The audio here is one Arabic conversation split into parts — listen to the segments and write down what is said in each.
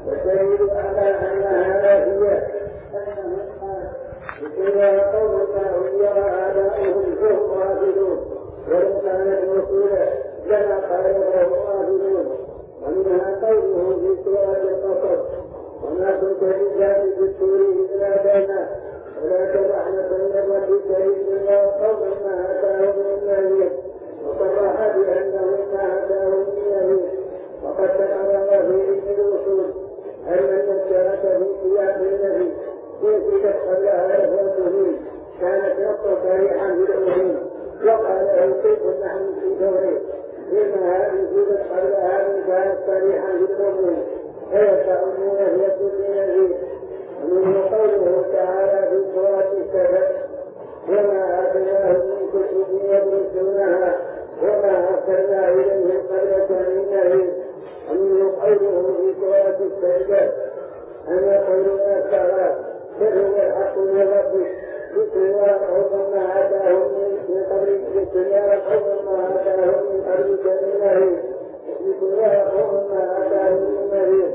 والدليل على أنها هي أنهم إذا قولك ويرى آباؤهم فهم غافلون، ولو كانت موصولة لما قالوا وهم غافلون. ومنها قوله في سورة القصص: وما كنت لله بالسور إلا بينا ولا تبعن بين ربك إلا قوم ما أتاهم من نذير، وصرح بأنه ما أتاهم من نذير. وقد تقرر في علم الوصول أن المشترك في قيام النبي وجدت قبلها إخوته كانت نقطة صريحا بالأمور، وقال له كيف نحن في دوره إنها وجدت قبلها إن كانت صريحا بالأمور فيسألون في كل نبي. ومنه قوله تعالى في سورة السبت: وما آتيناهم من كتب يدرسونها وما أرسلنا إليهم قبلك من نبي. ومنه قوله في سورة السجدة: أن يقولون الساعة بل هو الحق من ربك لتنذر قوما ما آتاهم من قبلك لتنذر قوما ما آتاهم من قبلك من نذير لتنذر قوما ما آتاهم من نذير.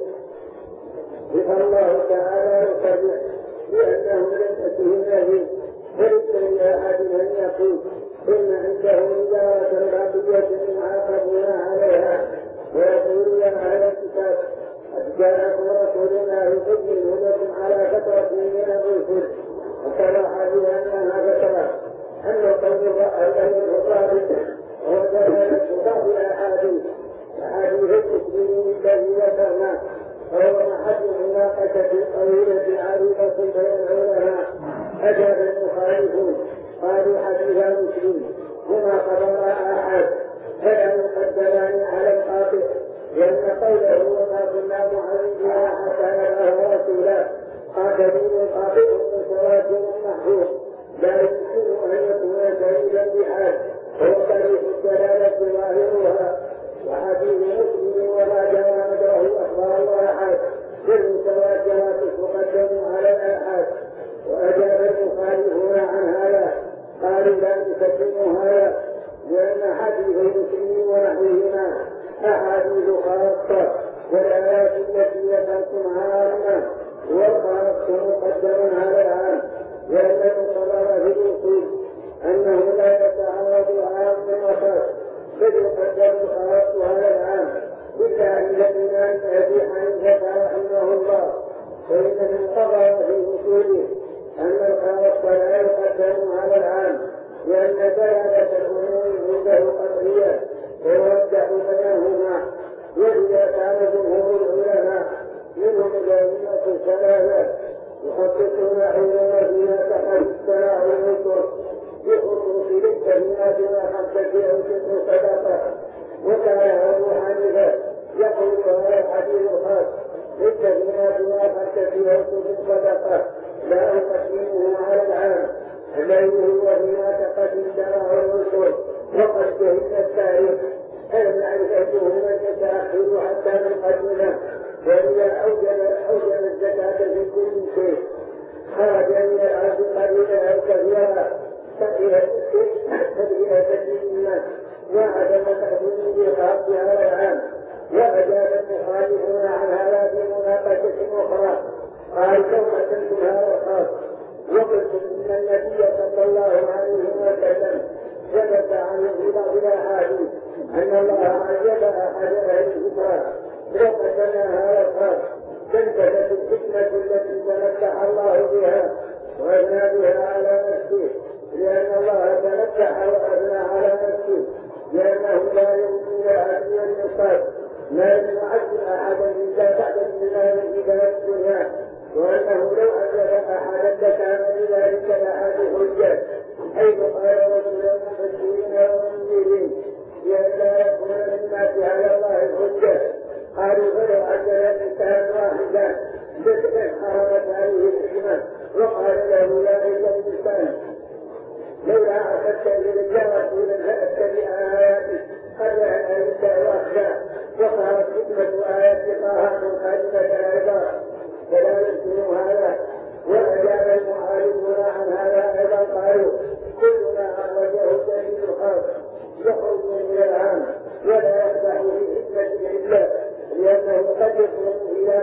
الله تعالى يصرح بأنه لم يأته نذير، وليس لأحد أن يقول إن عنده إجارة باقية يعاقبون عليها ويقولون على الكتاب: قد جاءكم رسولنا يبين لكم على فترة من الرسل. وصرح بأنها فترة أن قول الذي يصادق وذلك الأحاديث المسلمين الذي ذكرنا وهو محل مناقشة طويلة عريضة بين العلماء. أجاب المخالفون قالوا: حديث مسلم هما خبر أحد فلا يقدمان على القاطع، لأن قوله وما كنا معذبين حتى نبعث رسولا قاتلين القاطع متواتر محفوظ لا يمكن أن يكون شهيدا بحال، وهو طريق الدلالة ظاهرها. وحديث مسلم وما جاء مدره أخبار أحد بالمتواترات تقدم على الآحاد. وأجاب المخالفون عن هذا قالوا: لا نقدم هذا لأن حديث مسلم ونحوهما أحاديث خاصة والآيات التي ذكرتم عامة والخاص مقدم على العام، لأن المقرر في الأصول أنه لا يتعارض عام وخاص بل يقدم الخاص على العام، إلا أن الإمام أبي حنيفة رحمه الله فإن المقرر في أصوله أن الخاص لا يقدم على العام، لأن دلالة الأمور عنده قطعية ويوضح بينهما. وإذا كان جمهور العلماء منهم الأئمة الثلاثة يحققون حينما فيها تحت السماع والنصر بخصوص للكلمات وحقة أو سن صدقة. وكان أبو حنيفة يقول هذا الحديث الخاص للكلمات وحقة أو سن صدقة لا أقدمه على العام الذي هو فيما تقدم السماع والنصر. وقد جهلنا التاريخ ألم نعرف أيهما المتأخر حتى نقدمه، وإذا أوجب الزكاة في كل شيء خرج من العبد قليلا أو كثيرا تبعية للناس وعدم تقديم الحق على العام. وأجاب المخالفون عن هذا في مناقشة أخرى قال: كم أتمتم هذا الخاص وقلتم إن النبي صلى الله عليه وسلم ثبت عنه في بعض الأحاديث أن الله عجب أحد أهل الكتاب وقدمنا هذا الخاص تنتهت الفتنة التي تمتع الله بها وأثنى بها على نفسه، لأن الله تمتع وأثنى على نفسه، لأنه لا يمكن أن ينقص ما يعد أحدا إلا بعد الإيمان إلى الدنيا، وأنه لو عجب أحدا لكان بذلك لأحد حجة، حيث قال: رسولا مبشرين ومنذرين لئلا يكون للناس على الله الحجة. قالوا: فلو عجب الإنسان واحدا حرمت عليه الحكمة وقال له: يا أيها الإنسان لولا أخذت إلي رسولا لأتبع آياتك قبل أن أنسى وأخشى. وقالت حكمة آيات طه منقدمة أيضا فلا يمكن هذا. وأجاب المخالفون عن هذا أيضا قالوا: كل ما أخرجه الدليل الخاص يخرج من العام ولا يفتح في حكمة إلا لأنه قد يكون إلى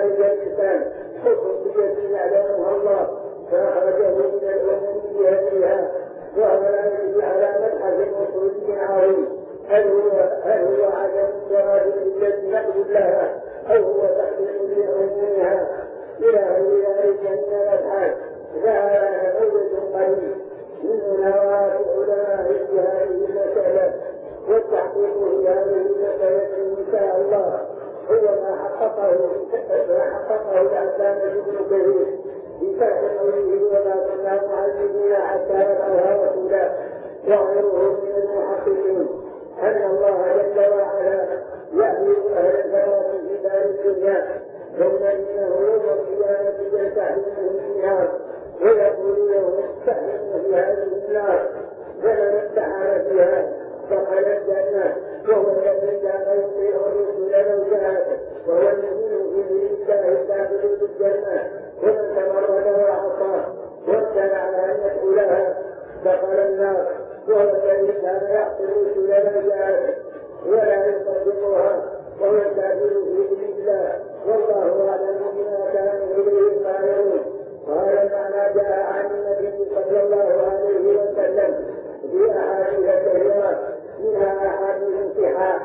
ذلك الإنسان خصوصية يعلمها الله فأخرجه من الأمم بهديها، وهو لا يجري على مبحث وصولي عظيم، هل هو عدم إرادة التي نقبل لها أو هو تحقيق لعمومها إلى غير ذلك من الأبحاث. فهذا نموذج قريب من نواة علماء في هذه المسألة، والتحقيق في هذه المسألة إن شاء الله هو ما حققه العلامة ابن كثير في شرح قوله وما كنا معذبين حتى نبعث رسولا، وغيره من المحققين أن الله جل وعلا يعلم أهل الفوات في دار الدنيا، ثم إنه يوم القيامة يستحيلهم في النار ويقول لهم استحيلوا في هذه النار، فمن استحال فيها دخل الجنة، وهو الذي كان يطيع الرسل لو جاء، وهو المؤمن بإذن الله الداخل في الجنة، ومن تمرد وعصاه وابتلع أن يدخلها دخل النار، وهو الذي كان يعصي الرسل لو جاء ولا يصدقها وهو الكافر بإذن الله، والله أعلم بما كانوا إليه قائلون. قال المعنى جاء عن النبي صلى الله عليه وسلم في أحاديث كثيرة، منها أحاديث انتحاء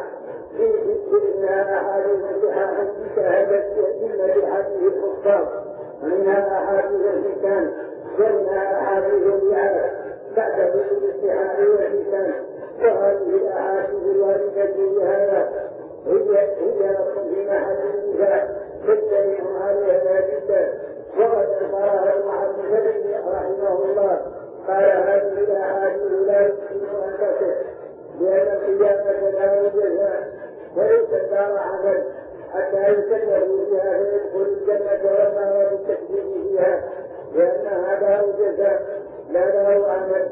في شهادة أئمة حديث الحفاظ، ومنها أحاديث الفتن، ومنها أحاديث الوعاء بعد كل الانتحاء والفتن. وهذه الأحاديث الواردة بهذا هي لكم في محل النزاع تجتمع عليها جدا. وقد أخبرها المحدث رحمه الله قال هذه الأحاديث لا يمكن أن تصح، لأن القيامة لا الجزاء وليس دار عمل حتى يكلفوا بها فيدخل الجنة والنار بالتكذيب فيها، لأنها دار جزاء لا دار عمل.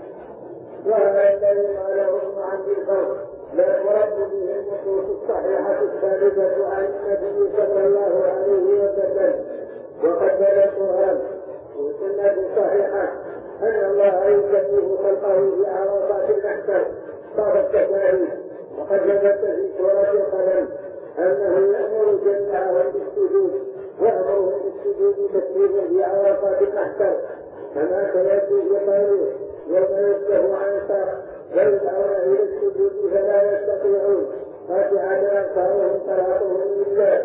وهذا الذي قاله ابن عبد البر لا ترد به النصوص الصحيحة الثابتة عن النبي صلى الله عليه وسلم، وقد دل القرآن والسنة الصحيحة أن الله يكلف خلقه في عرصات المحشر بعد التكاليف، وقد ثبت في سورة القلم أنه يأمر جميعهم بالسجود، وأمرهم بالسجود تكليفا في عرصات المحشر، كما سيأتي في قوله يوم يفتح عن ساق ويدعون إلى السجود فلا يستطيعون خاشعة أبصارهم صلاتهم لله،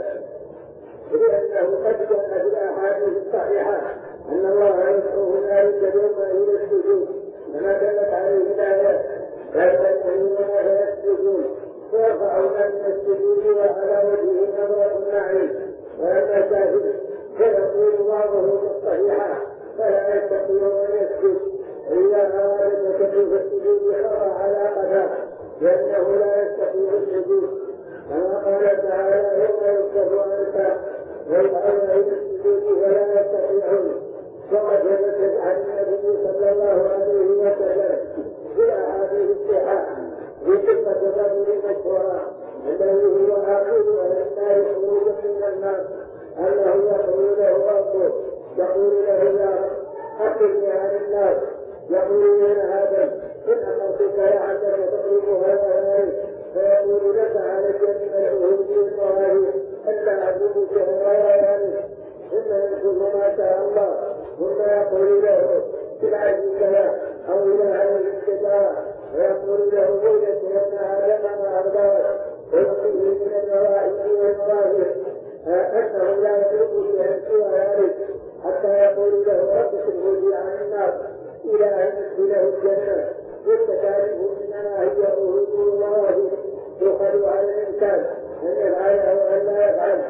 لأنه قد جاء في الأحاديث الصحيحة أن الله يدعو ذلك اليوم إلى السجود، كما دلت عليه الآيات فيستمعون فيسجدون ويرفعون من السجود وعلى وجهه نظرة النعيم، وأما الكافر فيقول بعضه في الصحيحة فلا يستطيع أن يسجد إذا أراد تكلف السجود خرى على قداه، لأنه لا يستطيع السجود، كما قال تعالى يوم يفتح عن ساق ويدعون إلى السجود فلا يستطيعون. وقد ثبتت عن النبي صلى الله عليه وسلم في أحاديث الصحاح في قصة الرجل المشهورة الذي هو آخذ أهل النار خروجا من النار، أنه يقول له ربه يقول له يا رب أخرجني عن النار، يقول يا آدم إن أمرتك لعلك تطلب هذا، فيقول لك عليك من العهود والمواهب ألا أعبدك غير ذلك، ثم ينفذ ما شاء الله، ثم يقول له بالعزيز له أو إلى هذه الاستطاعة، ويقول له بيدك يا ابن آدم ما أرضاك، ويقيه من النواحي والمواهب أنه لا يترك بها سوى ذلك، حتى يقول له رب سلهودي عن النار إلى أن يدخله الجنة. والتكاليف إنما هي عهود ومواهب تؤخذ على الإنسان أن يفعله وأن لا يفعله،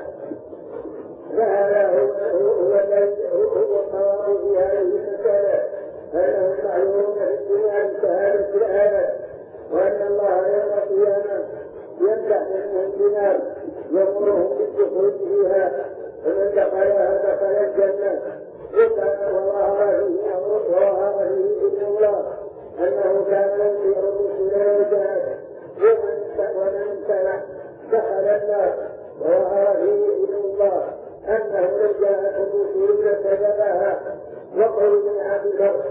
فهذا هو الصواب في هذه المسألة، أنهم معلومون في الدنيا بشهادة الآيات، وأن الله يوم القيامة يمدح منهم بنار يأمرهم بالدخول فيها، فمن دخلها دخل الجنة، وظهر فيه إذن الله أنه كان يطيع الرسل وجاهد، ومن امتنع دخل النار، وظهر فيه إذن الله أنه لو جاءت الرسل لكذبها. وقل من عبد الله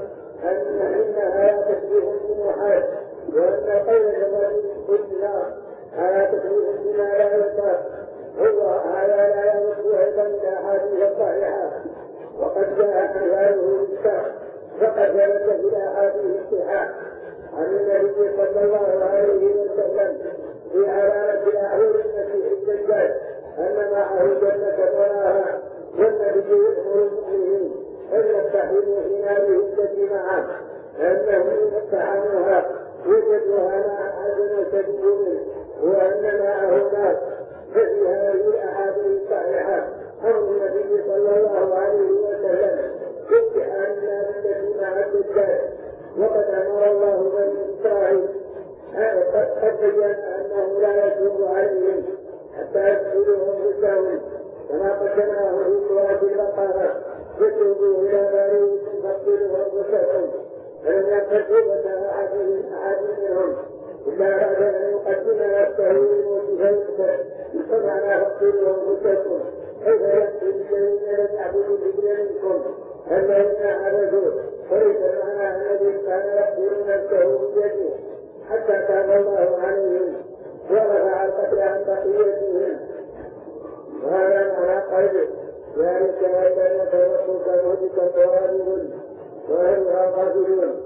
إنها تشبيه الجنوحات، وأن قول الرجل قلنا على تشبيه بما لا يصح، هذا لا يمس أيضا الأحاديث الصحيحة وقد جاء أمثاله بالشرع فقد ثبت في الأحاديث الصحيحة عن النبي صلى الله عليه وسلم في علامة الأعور المسيح الدجال أن معه جنة تراها والنبي يأمر المؤمنين أن يستحيلوا في ناره التي معه لأنه يفتحونها وجدوها مع أحد سبيل وأن معه ناس. ففي هذه الأحاديث الصحيحة أمر النبي صلى الله عليه وسلم بامتحان الناس التي مع الدجال وقد أمر الله بني إسرائيل قد بين أنه لا يتوب عليهم حتى يدخلوهم بالتوبة كما قدمناه في سورة البقرة فتوبوا إلى بارئكم فاقتلوا أنفسكم فلم يقل توبة أحد منهم إلا بعد أن يقدم نفسه للموت فيقتل فمعنى فاقتلوا أنفسكم كيف يقتل الذين لم يعبدوا الذكر منكم الذين عبدوا وليس معنى الذي كان يقتل نفسه بيده حتى تاب الله عليهم ورفع القتل عن بقيتهم وهذا معنى قلبه ذلك أن يتوقف مهدك طوالب وأهلها قاتلون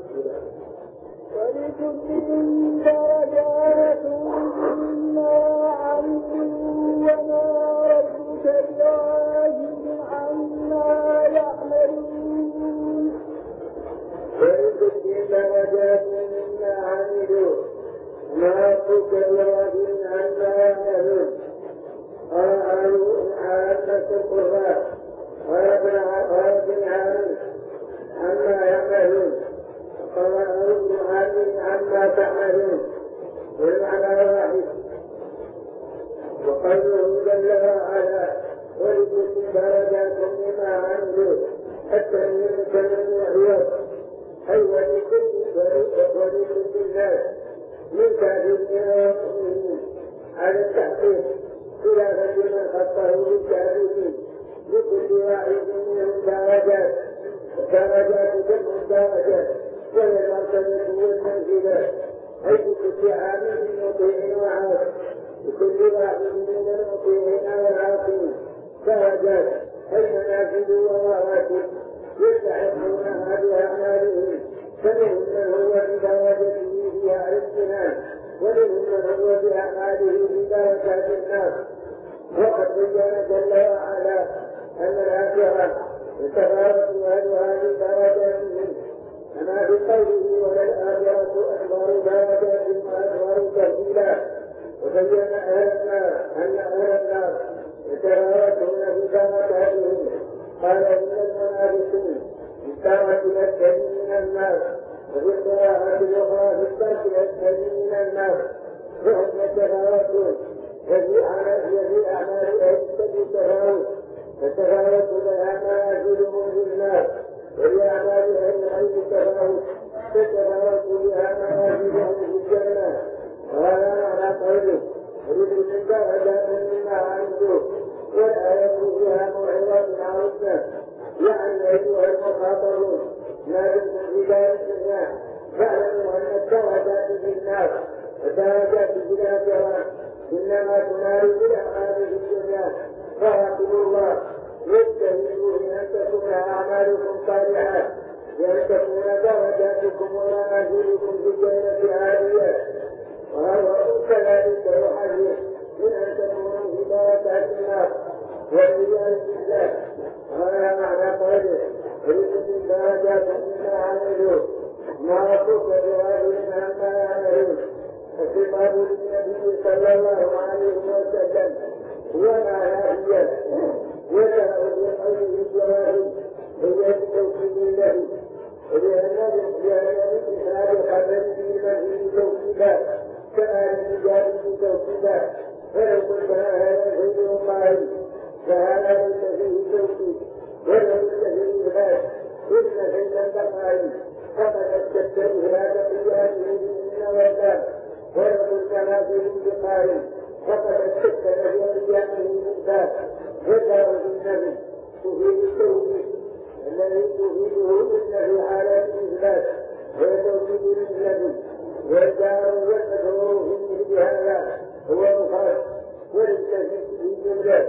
ولكل درجات مما عملوا وما ربك بغافل عما يعملون. ولكل درجات مما عملوا وما ربك بغافل عما يعملون. قالوا عامة القرآن وابن عامر عما يعملون قالوا ابن عامر عما تعملون والمعنى واحد. وقوله جل وعلا ولكل درجات مما عملوا التنوين كالمعيار أي ولكل الناس من كافرين ومؤمنين على التحقيق خلافا لما خطه بالكافرين لكل واحد منهم درجات والدرجات جمع درجات وهي المرتبة والمنزلة أي بكل عامل مطيع وعاص لكل واحد من المطيعين والعاصين درجات أي منازل ومراتب يستحقونها بأعمالهم فمنهم من هو بدرجته فيها الامتنان ومنهم من هو بأعماله بدرجات الناس. وقد بين جل وعلا أن الآخرة يتفاوت أهلها بدرجاتهم كما في قوله وللآخرة أكبر درجات وأكبر تفضيلا. وبين أن أهل النار يتفاوتون بدرجاتهم قال إن المنافقين بالدرجة الأسفل من النار وفي القراءة الأخرى في الدرجة الأسفل من النار وهم يتفاوتون وفي أعمال أهل التفاوت فتفاوت بأعمالهم في النار وفي أعمال أهل الغيب تفاوت تتفاوت بأعمالهم في الجنة. وهذا معنى قوله ولكل درجات مما عملوا والآية فيها موعظة عظيمة يعني أيها المخاطبون لا تكن في دار الدنيا فاعلموا أن الدرجات في النار والدرجات في الآخرة إنما تنال بالأعمال في الدنيا فراقبوا الله واجتهدوا بأن تكون أعمالكم صالحة بأن تكون درجاتكم ومنازلكم في الجنة عالية. وهو كذلك يحذر من أن تكونوا في درجات النار والعياذ بالله. هذا معنى قوله ولكل درجات مما عملوا ما ربك بغافل عما يعملون. الخطاب للنبي صلى الله عليه وسلم ومعنى وجاء بقوله الجواب هي التوكيد له ولأن الإسلام قبل المزيد توكيدا كما للرجال توكيدا فلو قلت هذا غير قائل فهذا ليس فيه توكيد ولا ليس فيه إغاث إن فإن البقائل فقد أشتت إغاث قيامه من والله ولو قلت ما فيه بقائل فقد أشتت في قيامه من ذات ذكر النبي تفيد التوكيد الذي تفيده إن في حالات الإثبات ويتوكيد للنبي والدار والمشهور فيه بهذا هو مخالف وليس في جملة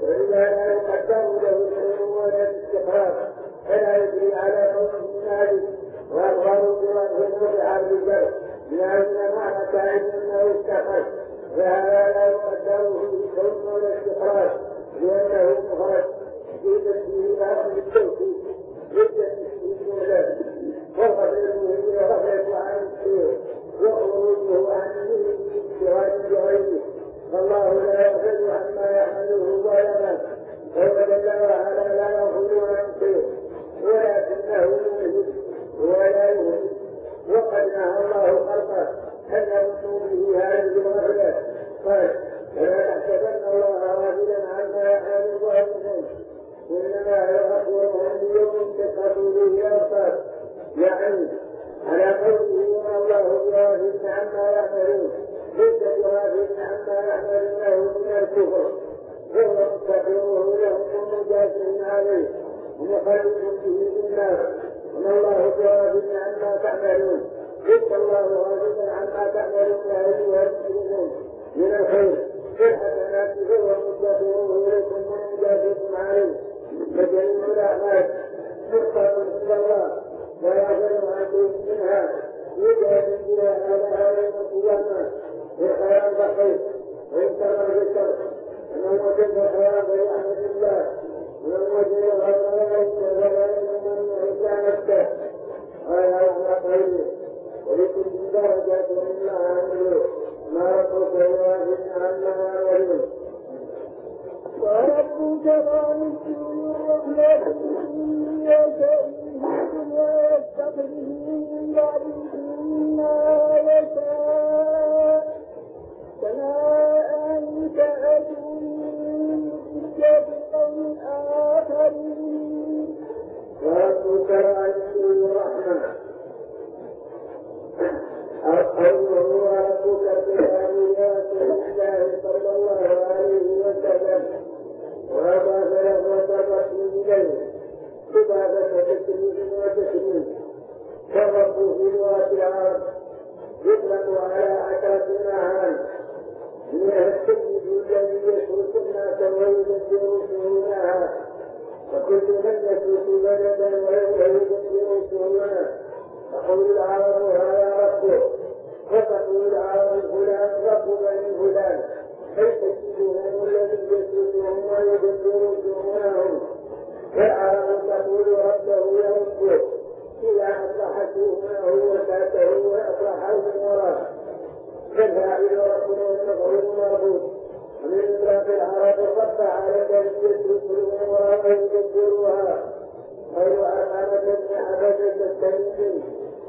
ولذا لا يقدر له العلم ولا الاستقرار فلا يجري على قوم ذلك وأظهروا بوجهه بعرض الجر لأن معنى كائن أنه استقر فهذا لا يقدر فيه كون ولا استقرار لأنه مخرج في تسجيل الأرض بالتوحيد جدا في ذلك وغفلته وغفلته عن الخير وخروجه عن بغيره فالله لا يغفل عما يعمله ظالما وهو جل وعلا لا يغفل عن خير ولكنه يهلك ولا يهلك وقد نهى الله خلقه أن يمنوا به هذه الغفلة قال ولا تحسبن الله غافلا عما يعمل الظالمون إنما يغفرهم بيوم تسقط به الأبصار يعني على قوله الله بغافل عما يعملون ليس بغافل عما يعملونه من الكفر وهو مستقره لهم ومجازر عليه ومخلد به في النار وما الله بغافل عما تعملون ليس الله غافلا عما تعملون أيها المسلمون من الخير في الحسنات فهو مستقره لكم ومجازر عليه فجميع الأعمال مخطط إلى الله ويعلم عنكم منها يجعل بها على هذه القيامة بالحياة البخير وينتظر بالشر أنه وجد الحياة بأحمد الله ومن وجد غيره فذلك من عيسى نفسه قال على خيره ولكل درجات مما عملوا ما ربك بغافل عما يعملون وربك غالب الرحمة إن يشاء يهدكم ويستخرج من بعدكم ما يشاء كما أنشأكم من ذرية قوم آخرين وربك غالب الرحمة قوله وربك بالآيات لله صلى الله عليه وسلم وأضاف له الرسول إليه عبادة تسليم وتسليم والرب في لغة العرب يطلق على 10 معان منها السيد الذي يسوق الناس ويدبر شؤونها وكل من يسوق بلدا ويدبر شؤونها تقول العرب هذا ربه وتقول العرب فلان رب بني فلان كيف تجدهم الذي يسوقهم ويدبر شؤونهم والعرب تقول ربه يربه إذا أصلح شؤونه وساته وأصلح أموره فالفاعل ربنا والمفعول مربوط ومن إطلاق العرب رب على الذي يسوق الأمور ويدبرها غير أمانة عبدة التنزيل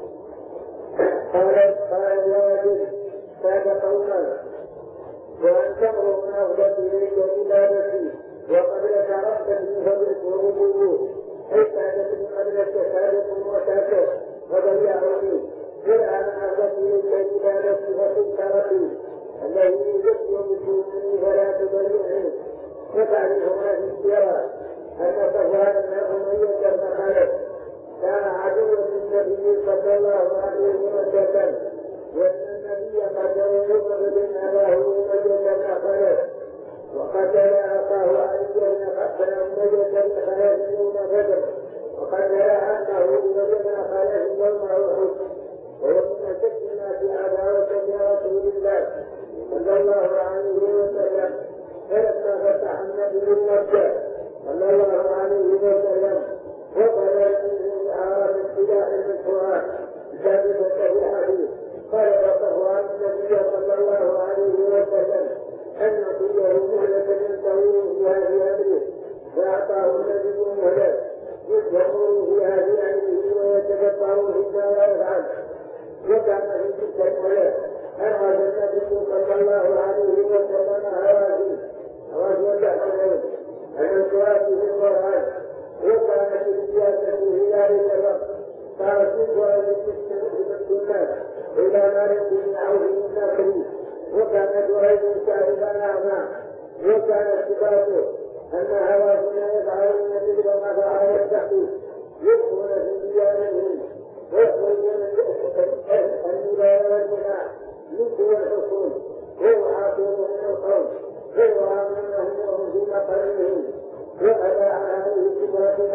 قال الواجب كان قوما وأن تمروا من أفضل إليك عبادتي وقبل تعرفت فاذكر وجوه حيث أنت قبل التسابق وتاكل وضيعوني والآن أفضل إليك عبادتي فقلت ربي الذي يذكر بشؤوني فلا تضيعني وتعرف ما في السيرة أن صفوان بن أمية بن خالد كان عدوا للنبي صلى الله عليه وسلم وأن النبي قتل يوسف بن أباه أمية بن خالد وقتل أخاه علي بن قتل أمية بن خالد يوم بدر وقتل عمه أمية بن خالد يوم أحد وهو من أشد الناس عداوة لرسول الله صلى الله عليه وسلم فلما فتح النبي مكة صلى الله عليه وسلم وقال من أعراض ابتداء القرآن ثابتة في الحديث قال صفوان النبي صلى الله عليه وسلم أن نعطيه مهلة ينتهي فيها بأمره فأعطاه النبي مهلة يدخل فيها بأمره ويتبطر فيما يفعل وكان في تلك المهلة أراد النبي صلى الله عليه وسلم هوازن تحمل أن تؤدي في القرآن وكانت السياسة في ذلك الوقت فأصيبها الناس إلى مالك بن عوف الناصري وكانت وهيب تعرف الأعمى وكانت صفاته أن هوازن يفعلون مثل ما فعل التحديث يدخلون في ديانهم ويخرجون الولاية والجماع من دون الحصول ويحاصرون من القوم ويرامونهم وهم في مقرهم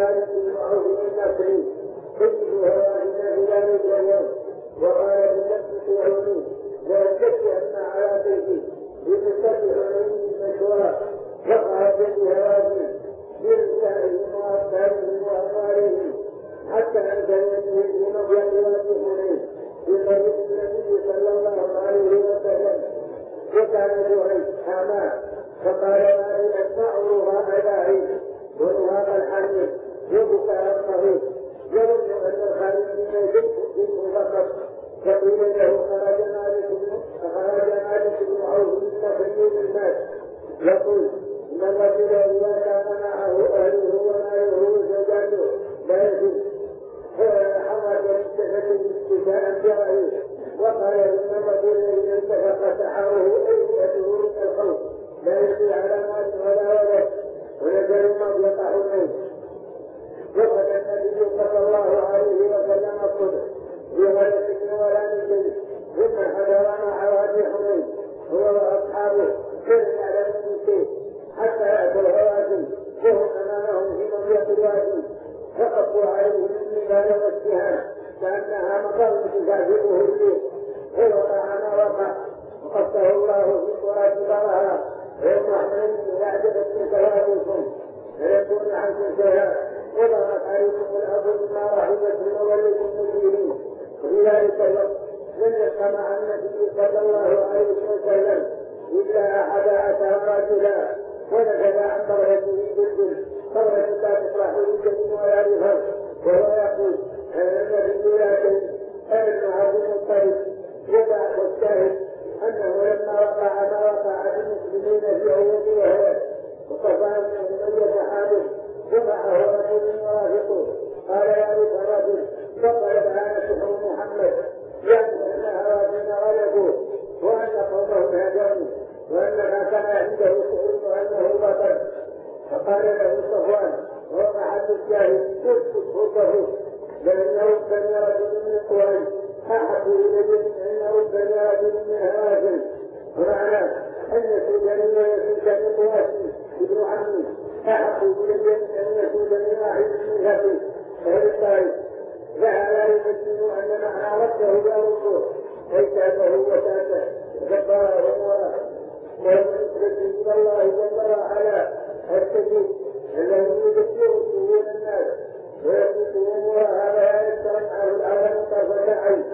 مالك بن عوف النصري سيد هوازن في ذلك اليوم وقال بنفسه عيني ويكفي أن على بيتي بمستقبل عيني المشورة وقال به هوازن برجالهم وأبدالهم وأموالهم حتى أنزلته في مضيق وسفنه في طريق النبي صلى الله عليه وسلم وكان جهيز حماه فقال ما لي أسمعه هؤلاء ونهاق الحديث وبكاء الصغير يظن أن الخارجين يجب فقط فقيل له خرج مالك بن عوف النخعي بالناس يقول إن الرجل إذا كان معه أهله وماله وزوجاته لا يجب حمد الشهد استشاء برأيه وقال إن الرجل إذا انتفق سحره أيدته من الخوف لا يجب على مال ولا ولد ونزل مضيق حنين وقد النبي صلى الله عليه وسلم الصدق في غلة ولا نجي ثم حضر مع وادي حنين هو وأصحابه كل يعلم من شيء حتى أتوا الهوازن وهم أمامهم في مضيق الوادي فقفوا عليهم النبال والسهام كأنها مطر تزعزعه الريح ووقع ما وقع وقصه الله في قرى كبارها ويوم حنين يعجبتكم ثوابكم فيكون عنكم شيئا وضعت عليكم الأرض بما رحبتم ووليكم مديرين وفي ذلك الوقت لم يبق مع النبي صلى الله عليه وسلم إلا 11 رجلا ونزل عن قريته جلد قرية لا تفرح للجن ولا للهر وهو يقول أنا النبي لا شيء أنا عبد المطلب وبعد الشاهد أنه لما وقع ما وقع بالمسلمين في عيد وهلك وقفا من أمية حادث ومعه رجل مرافقه قال يا ريت الرجل فقلب على سحر محمد يعني أن هوازن غلبوا وأن قومهم هجروا وأنها كان عنده سحر وأنه بطل فقال له صفوان وهو محل الشاهد اسكت خطه لأنه بني رجل من قريش أحب إليه من أنه بني رجل من هوازن ومعناه أن سيدنا يزيد بن قواسي ابن عمي أحب إليه من أن يزيد واحد من هبه فهل جعل يبين أن معنى رده يرده ويتابه وتابه وكبره ونوره ويسجد إلى الله جل وعلا السجود الذي يذكر سهول الناس ويقول أمور هذا يسترفعه العالم طرفة عين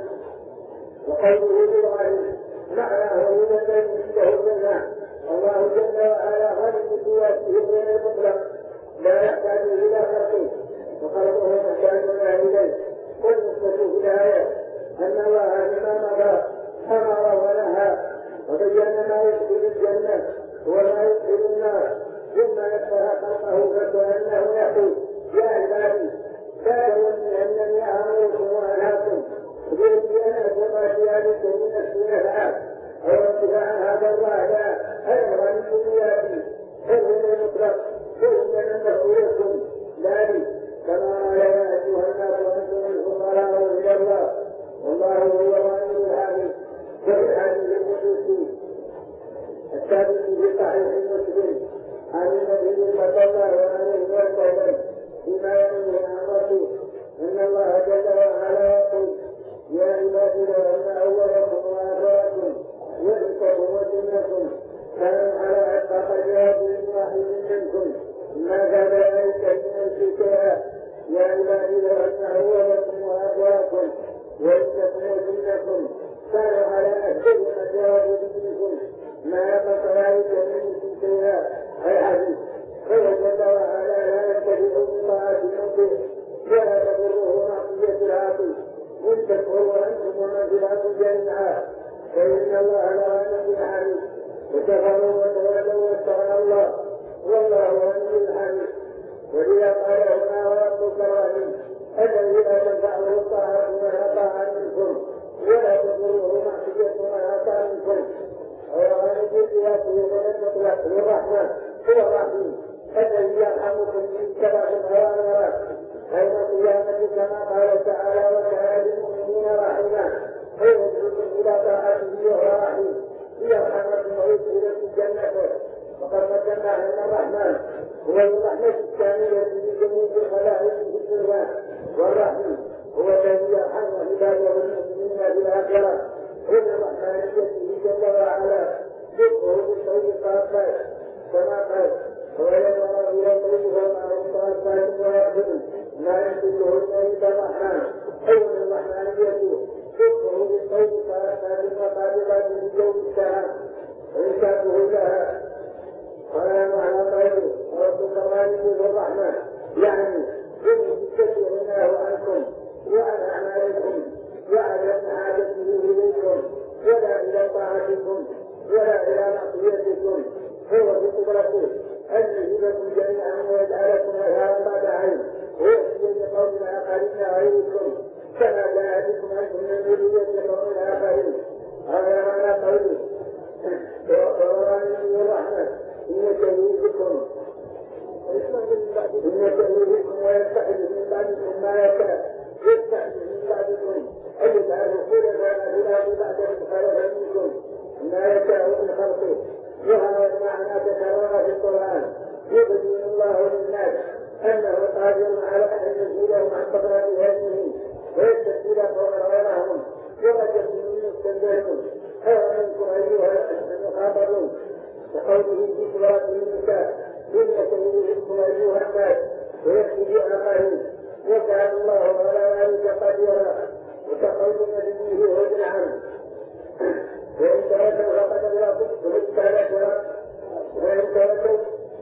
وقوله بالغالب معناه هو الذي عنده الجنة الله جل وعلا غني بذاته غير المطلق لا يحتاج إلى خلقه وخلقه محتاج إليه والنسبة في الآية أن الله لما مضى أمر ونهى وبين ما يدخل الجنة وما يدخل النار ثم يكره خلقه فكأنه يقول يا عبادي لا تظن أنني أمركم وأنهاكم بأن أنا أتبع ثيابكم من السلفاء أو اتباع هذا الرعد أيضا من دنياتي فهو المطلق فإن نفسكم ذلك كما قال يا أيها الناس وأنتم الفقراء إلى الله والله هو الغني الحميد وفي الحديث القدسي الثابت في صحيح مسلم عن النبي صلى الله عليه وسلم فيما يروي عن رسول ان الله جل وعلا يقول يا عبادي لو ان اولكم واخركم وانسكم وجنكم كانوا على اتقى جهاد واحد منكم ما زاد ذلك من الشركاء يا عبادي لو ان اولكم واخركم وانسكم وجنكم كانوا على اشد جهاد منكم ما نقص ذلك من الشركاء الحديث فهو جل وعلا لا يتبع بطاعة ربه ولا تضره معصية العاقل إن تكفروا أنتم ومن في الأرض جميعا فإن الله لغني حميد وكفروا وتولوا واستغنى الله والله غني حميد ولذا قال هنا وربك الرحيم الذي لا تنفعه الطاعة من أطاع منكم ولا تضره معصية من أطاع منكم وغني بذاته من المطلق للرحمة هو الرحيم الذي يرحمكم من سبع الأوامر يوم القيامة كما قال تعالى وكان للمؤمنين رحيما فيدعوكم إلى طاعته وهو رحيم ليرحمكم ويدخلكم جنته وقد قدمنا أن الرحمن هو والرحمة الثانية لجميع الخلائق في الدنيا والرحمة هو الذي يرحم عباده المسلمين في الآخرة إن رحمانيته جل وعلا ذكره بالطيب الصافات كما قال وينظر إلى الطيب فما هم صافات ويأخذ ما ينزله إلا الرحمن أيضا الرحمانية ذكره بالطيب الصافات وقابلات الجو السلام وإنشاته لها قال معنى طيب رب الضمانه والرحمة يعني إن تستطيعونه عنكم وعن أعمالكم وعن عادته إليكم ولا إلى طاعتكم ولا إلى معصيتكم هو بقدرته أن يجيبكم جميعا ويجعلكم أهلا بعد عين ويأتي بقوم آخرين غيركم كما جاء بكم أنتم من ذرية قوم آخرين هذا معنى قوله وضمانه والرحمة إن شهيدكم ويستحل من بعدكم ما يشاء يستحل من بعدكم أن يجعل خلفاء الأرض بعد الخلف منكم ما يشاء من خلقه وهذا المعنى تكرر في القرآن يبين الله للناس أنه قادر على أن يزيلهم عن قدرة هذه ويستبدل قوما غيرهم وقد يكون مستبدلون خير منكم أيها المخاطبون وقوله في سورة النساء إن سيدكم أيها الناس ويكفي آخرين وكان الله على ذلك قديرا وكقول نبيه هود العام وإن تركوا فقد أبلغوا وإن تركوا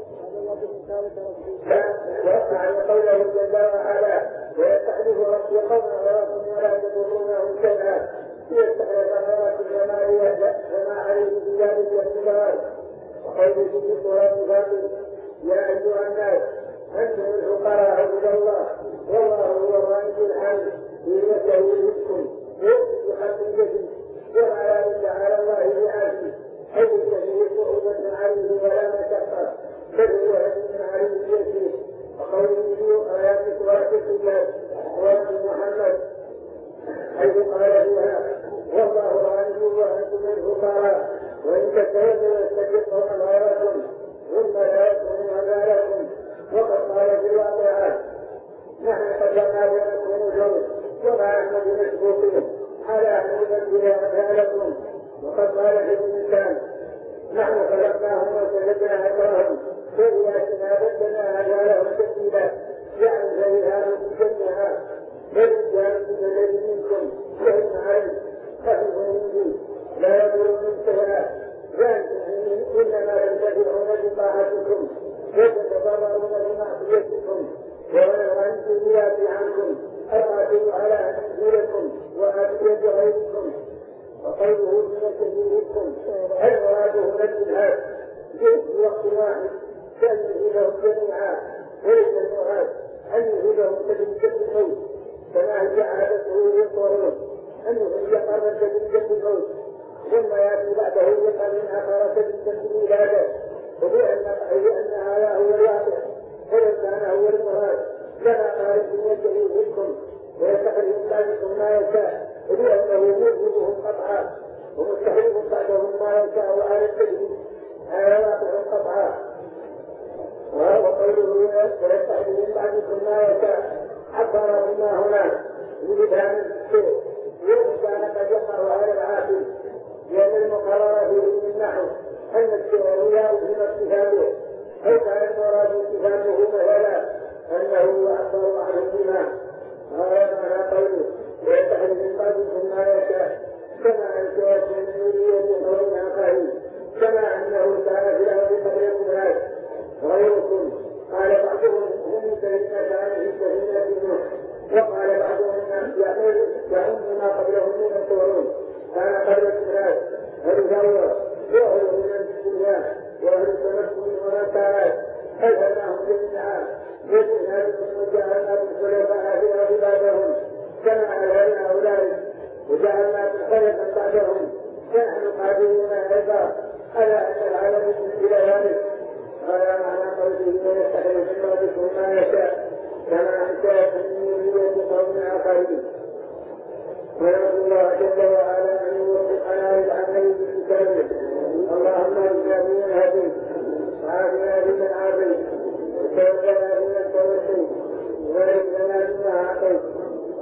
وقع قوله جل وعلا ويستحلف ربي قوما ولكم ولا تضرونه شيئا ليستحلف ثمرات الجمال وما عليه بذلك والاعتبار وقوله في سورة فاطر يا أيها الناس أنتم الفقراء إلى الله والله هو الغني الحميد إنه يرزقكم ويؤتي بخلق جديد وما ذلك على الله بعزيز حيث تجد صعوبة عليه ولا مشقة بل هو من عليه يسير وقوله في آيات سورة الحجاج سورة محمد حيث قال فيها والله الغني وأنتم الفقراء وإن تتوجهوا يستجب قوما غيركم ثم لا يكونوا أمثالكم وقد قال في الواقعات نحن قدرنا بأنكم زوج وما نحن بمسبوقين على أن نبدل أمثالكم وقد قال في الإنسان نحن خلقناهم وسجدنا أجرهم فإياتنا بدلنا أجالهم تبديلا يعني فإذا نسجدناها فالرجال من الذي منكم وإن علم خفيف مني لا يضر من شيئا ذلك إنما تنتفعون بطاعتكم وتتضررون بمعصيتكم ولو أن تزياتي عنكم أقاتلوا على أن أنزلكم وأبيد غيركم وقوله من سبيلكم المراد هنا الجهاد في وقت واحد كان يهدهم جميعا وليس المراد أن يهدهم تدريجة الموت كما هي عادته يقولون أنه يقرر تدريجة الموت ثم يأتي بعده يقرر من آخر تدريجة الولادة وبأن هذا هو الواقع ولو كان هو المراد لما قال يوجه منكم ويستحل من بعدكم ما يشاء وبأنه يوجبهم قطعا ومستحيل بعدهم ما يشاء وعلى التجديد هذا واقع قطعا وقوله ويستحل من بعدكم ما يشاء عبر بما هنا ببدان الشيء وإن كان قد يقع على العاقل لأن المقرر فيه من نحو أن الشيء يعرف اتفاقه أو كان المراد اتفاقه مثلا أنه أخبر عن الإيمان هذا معنى قوله ويستحل من بعدكم ما يشاء كما أنشأت من ذرية قوم آخرين كما أنه كان في الأرض قبلكم ناس غيركم قال بعضهم هم سيدنا كان في سفينة نوح وقال بعضهم يعم ما قبلهم من القرون كان قبلكم ناس هل وأهل من الدنيا وأهل التمكن والمكانات أذهبناهم جميعا وجئنا بكم وجعلنا بالخلفاء في أرض بعدهم كما ألهمنا أولئك وجعلنا بالخلفاء بعدهم فنحن قادرون أيضا على أن العالم مثل ذلك هذا معنى قوله ويستحيل من بعدكم ما يشاء كما أنشأت من ذرية قوم آخرين ونسأل الله جل وعلا أن يوفقنا للعمل بكتابه اللهم اجعلنا من هديك وعافنا بمن عافيت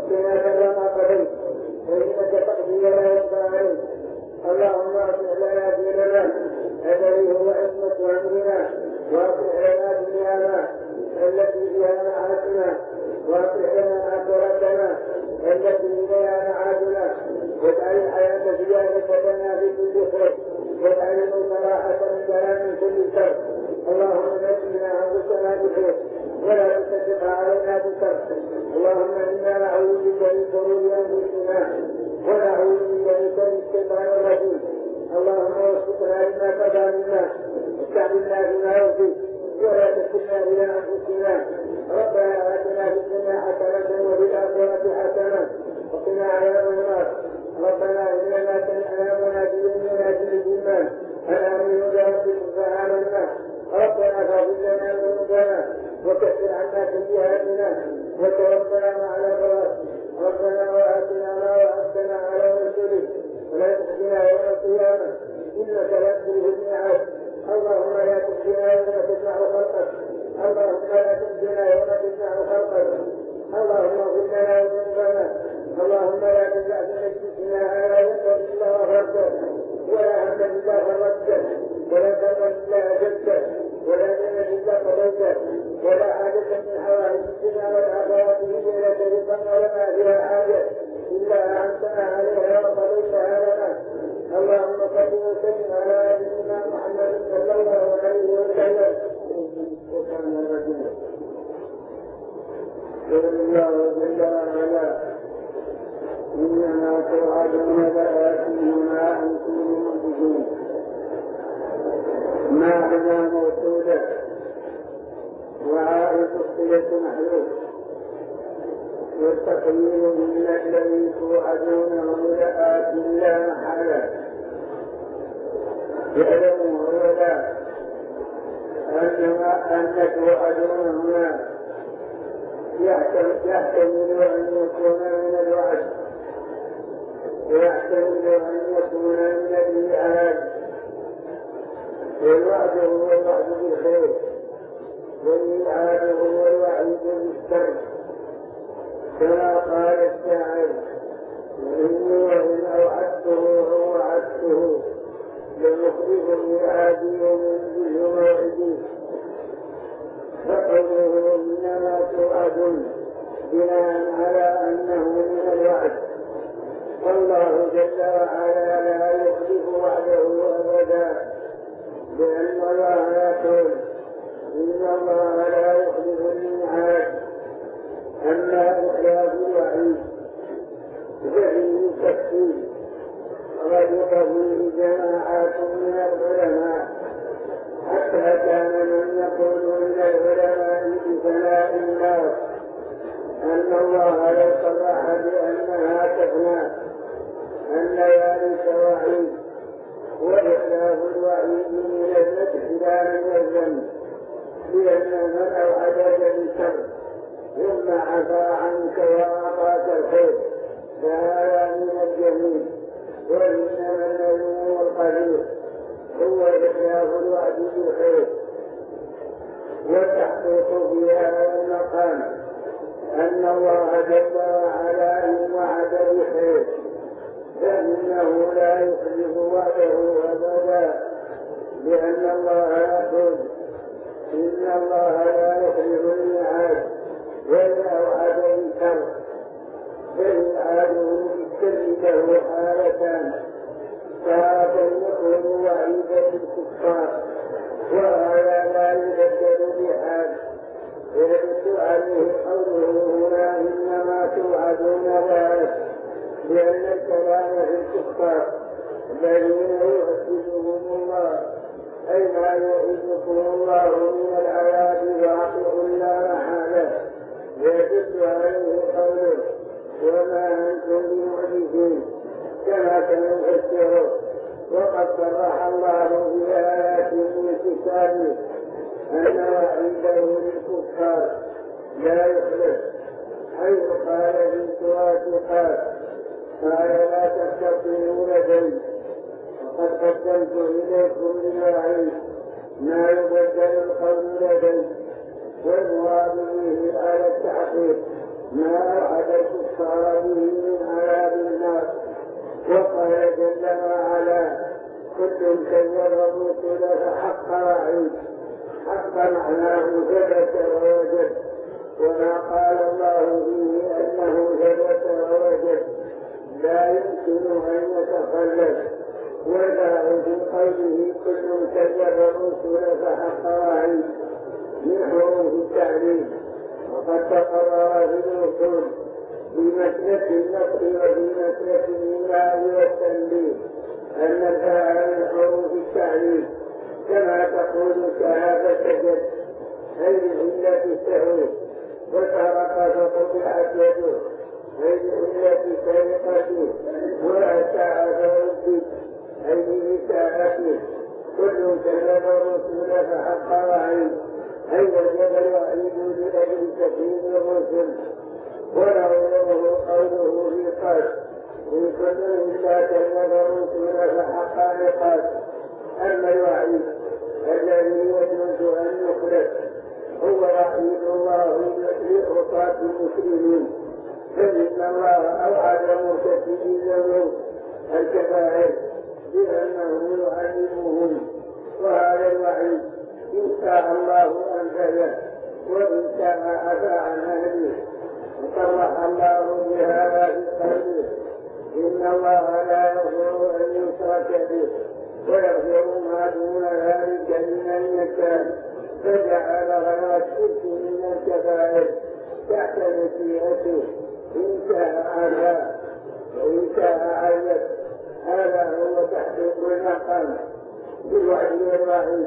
واقنا شر ما قضيت فإنك تقضي ولا يقضى عليك. اللهم اصلح لنا ديننا الذي هو عصمة أمرنا، واصلح لنا دنيانا التي فيها معاشنا، واصلح لنا آخرتنا التي إليها معادنا، واجعل الحياة زيادة لنا في كل خير، واجعل الموت راحة لنا من كل شر. اللهم نجنا أنفسنا بخير ولا تصدق علينا بشر. اللهم إنا نعوذ بك من شرور أنفسنا ونعوذ بك من شر الشيطان الرجيم. اللهم وفقنا لما قضى منا واستعملنا بما يرضيك ولا تكلنا إلى أنفسنا. ربنا آتنا في الدنيا حسنة وفي الآخرة حسنة وقنا عذاب النار. ربنا إننا سمعنا مناديا ينادي بالإيمان أن آمنوا بربكم فآمنا. ربنا فاغفر لنا ذنوبنا وكفر عنا سيئاتنا وتوفنا مع الأبرار. ربنا وآتنا ما وعدتنا على رسلك ولا تخزنا يوم القيامة إنك لا تخلف الميعاد. اللهم لا تخزنا يوم تجمع خلقك. اللهم لا تخزنا يوم تجمع خلقك. اللهم اغفر لنا ذنوبنا. اللهم لا تدع في مجلسنا على يقبل الا غفرته ولا هم الا فرجته ولا كربا الا اجبته ولا دين الا قضيته ولا حاجة من حوائج الدنيا والاخرة هي لك رزقا ولنا فيها حاجة الا اعنتنا عليها وقضيتها لنا. اللهم صل وسلم على نبينا محمد صلى الله عليه وسلم. وكان رجلا صلى الله وسلم إنما توعدون لآت وما أنتم بمعجزين. معنى موصولة وعائد الصلة محذوف، والتقدير إن الذي توعدونه لآت لا محالة. يعلم هؤلاء أن توعدون هنا يحتمل أن يكون من الوعد ويحتمل أن يكون من الإيعاد. والوعد هو الوعد بالخير والإيعاد هو الوعد بالشر، كما قال الشاعر: وإني وإن أوعدته أو وعدته لمخلف ميعادي ومنزل موعدي. فقوله إنما توعدون بناء على أنه من الوعد، والله جل وعلا لا يخلف وعده أبدا، لأن الله يقول: إن الله لا يخلف الميعاد. أما إخلاف الوعيد ففيه تفصيل ربط فيه جماعات من العلماء، حتى كان من يقول من العلماء بثناء الناس أن الله لو صرح بأنها تفنى أن ذلك وعيد، وإخلاف الوعيد من المدح لا من الذنب، لأن من أوعدك بالشر ثم عفا عنك وأعطاك الخير فهذا من الجميل. وإنما الذنب والقدير هو إخلاف الوعد بالخير. والتحقيق في هذا المقام أن الله جل وعلا إن وعد بخير فإنه لا يخلف وعده أبدا، لأن الله يقول: إن الله لا يخلف الميعاد. وإذا وعد بالشر فإيعاده بالشر له حالتان: تارة يكون وعيدا للكفار وهذا لا يبدل بحال. ويدل عليه قوله هنا: إنما توعدون لآت، لأن الكلام في الكفار الذين يعذبهم الله، أي ما يعذبكم الله من العذاب واقع لا محالة. ويدل عليه قوله: وما أنتم بمعجزين، كما سنفسره. وقد صرح الله في آيات من كتابه أن وعيده للكفار لا يخلف، حيث قال في سورة قاف: قال لا تستطيعوا لدي وقد قدمت إليكم بالوعيد ما يبدل القول لدي. والمراد به على التحقيق ما أوعد الكفار به من عذاب النار. وقال جل وعلا كل كذب الرسل فحق وعيد. حق معناه ثبت ووجد، وما قال الله فيه أنه ثبت ووجد لا يمكن أن يتخلف. ولا في قوله كل كذب الرسل فحق وعيد من حروف التعليم. وقد تقرر في الوصول في مسلك النقل وفي مسلك الإيمان والتنبيه أن الفاعل من حروف التعليم كما تقول شهادة سجد أي بعلة السهو، وسرق فقطعت يده أي بعلة سرقته، وأساء فأنفذ أي بإساءته. كل كذب الرسل فحق وعيد أي وجب الوعيد لأجل تكريم الرسل. وله قوله في قال إن كل إلا كذب الرسل فحق عقاب. أما الوعيد الذي يجوز أن يخلف هو وعيد الله لعصاة المسلمين، فإن الله أوعد مرتكبي الذنوب الكبائر بأنه يعلمهم. وهذا الوعيد إن شاء الله أنزله وإن شاء عفى عن أهله. وصرح الله بهذا في قوله إن الله لا يغفر أن يشرك به ويغفر ما دون ذلك لمن يشاء، فجعل غير الشرك من الكبائر تحت مشيئته إن شاء عفا وإن شاء عيد. هذا هو تحقيق المقام بالوعد والوعيد.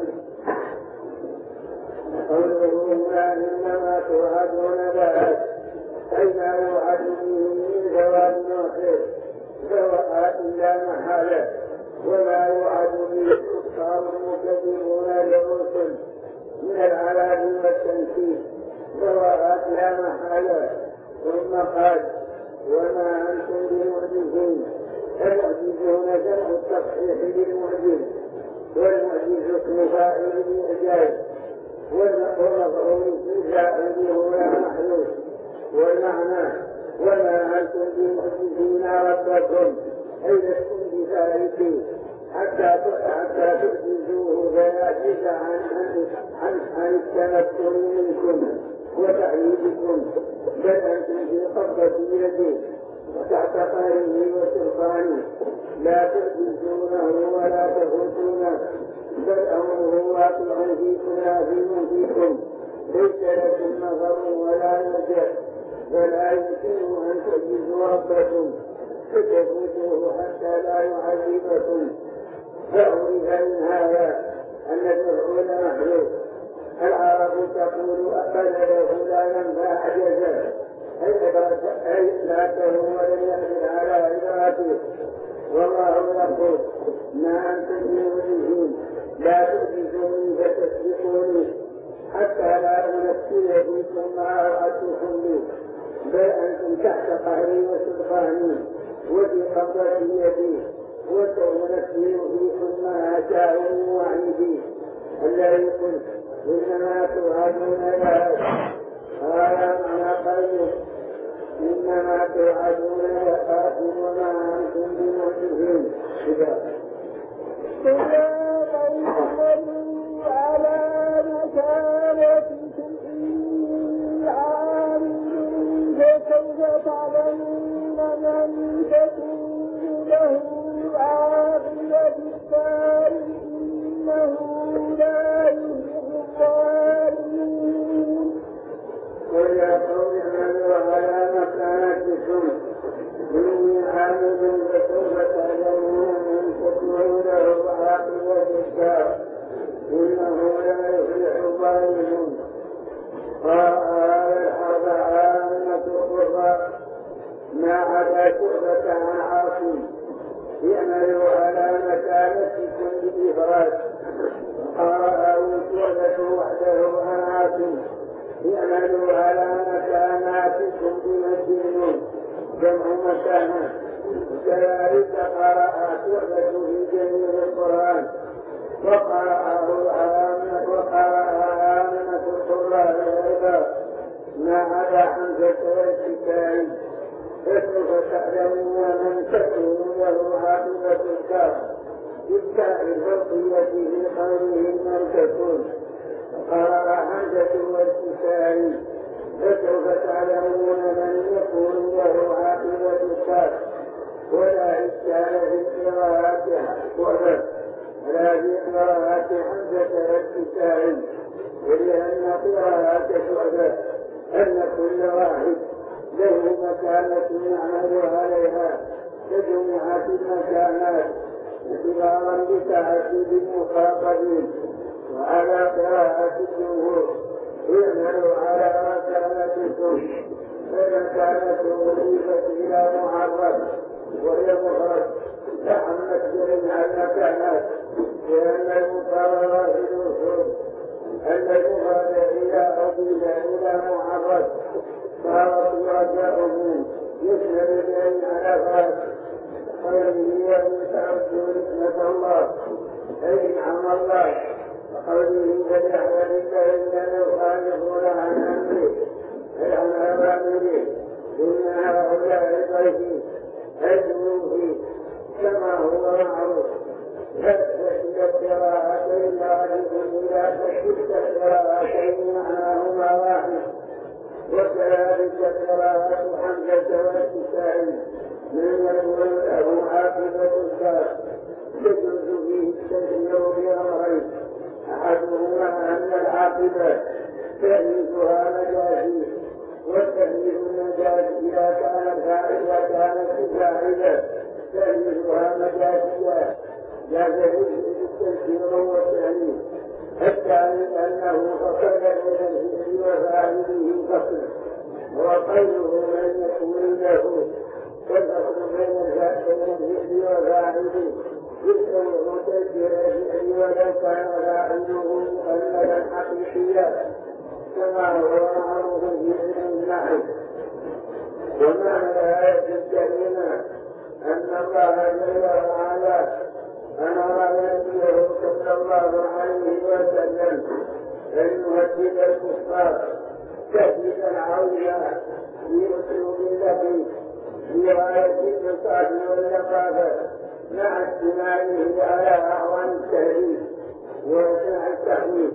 قوله إنما توعدون لآت أي ما يوعد به من ثواب وخير سواء لا محالة، وما يوعد به الكفار المكذبون للرسل من العذاب والتنكيل سواء لا محالة. ثم قال وما أنتم بمعجزين. المعجزون جمع التصحيح للمعجز، والمعجز اسم فاعل الإعجاز، والمفعول في فاعله هو محذوف. والمعنى وما أنتم بمعجزين ربكم أي لستم بفارقين حتى تعجزوه فيعجز عن التمكن منكم وتعييدكم، بل أنتم في قبضة يده وتحت قهره وسلطانه لا تعجزونه ولا تفوتونه، بل أمره واقع فيكم عظيم فيكم ليس لكم نظر ولا نجح، ولا يمكن أن تعجزوا ربكم فتفوتوه حتى لا يعذبكم. فعرف من هذا أن المفعول محذوف. العرب تقول أقل فلانا فأعجزه أي ذاته ولم يقدر على عبادته. والله يقول ما أنتم بمعجزين لا تعجزوني فتسبقوني حتى لا أنسي فيكم ما أوعدتكم به، بل أنتم تحت قهري وسلطاني وفي قبضة يدي وسأنسي فيكم ما أشاء من وعيدي الذي قلت إنما توعدون لآت. هذا معنى قوله إنما توعدون لآت وما أنتم بمعجزين. على مكانتكم إني عامل فسوف تعلمون من تكون له عاقبة الدار إنه لا يفلح الظالمين. ويا قوم اعملوا على مكانتكم إني عامل فسوف تعلمون من تكون له عاقبة الدار إنه لا يفلح الظالمون. قال الحرب عامة القرى ما عدا شعبة عن عاصم يعملوا على مكانتكم بالإفراد. قال شعبة وحده عن عاصم يعملوا على مكاناتكم بمسجد جمع مكانة. وكذلك قرأ شعبة في جميع القرآن وقرأها عامة القراء أيضا ما عدا حمزة والكتاب فسوف تعلمون من تكون له عاقبة الدار بالتاء الفرقية في قوله من تكون. قرأ حمزة والكتاب فسوف تعلمون من يكون له عاقبة الدار ولا إشكال في قراءة وبس ولا في قراءة حمزة والكتاب ولأن قراءة شعبة أن كل واحد له مكانة يعمل عليها كجمعة المكانات اعتبارا بتعدد المخاطبين. وعلى قراءة الجمهور اعملوا على مكانتكم فمكانته أضيفت إلى معرض وهي مفرد تحملت جميع المكانات لأن المقارنة في الأصول أن المفرد إذا أضيف إلى معرض صارت رجاؤه يشمل جميع الأفراد قوله وإن تعدوا نعمة الله أي نعم الله وقوله فليحذر الذين يخالفون عن أمره أي عن أوامره إن هؤلاء ضيفي أجمعوا كما هو معروف تشتت القراءتين راجع إلى تشتت القراءتين معناهما واحد. وكذلك قراءة حمزة والكتاب من يكون له عاقبة الدار يجوز فيه التشريع بأمرين أحدهما أن العاقبة تأنيثها مجازي والتأنيث المجازي إذا كانت فاعلة تأنيثها مجازية لا تجوز التشريع والتأنيث. الثاني أنه فصل بين الفعل وفاعله فصل وقوله من يكون له والفصل بين الفعل وفاعله يسأل متجر الفعل ولو كان فاعله مؤللا حقيقيا كما هو معروف في علم النحو. ومعنى الآية الكريمة أن الله جل وعلا أمر نبيه صلى الله عليه وسلم أن يهدد الكفار تهديدا عظيما بأسلوب لطيف برعاية النصاح واللطافة مع استماعه على أعوان التهديد وإسماع التحويل.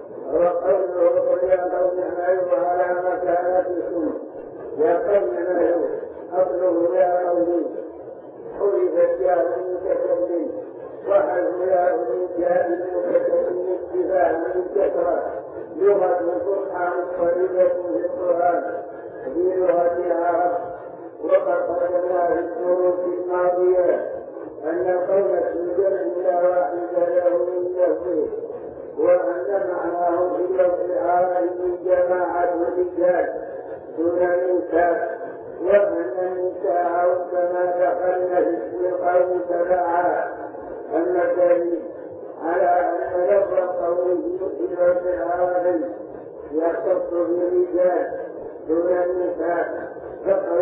وقوله قل يا قوم اعملوا على مكانتكم يا قوم اعملوا أصله يا قوم حرفت يا المتكلم وحذف يا جاء المتكلم اتباعا بالكثرة لغة الفصحى مضطردة في القرآن في لغة العرب. وقد قدمنا في الدروس الماضية أن القول الجمع لا واحد له من لفظه وأن معناه في لفظ العالم جماعة الرجال دون النساء وأن النساء كما دخلنا في اسم القوم تبعا. أما الدليل على أن لفظ القول في لفظ العالم يختص بالرجال دون النساء فقول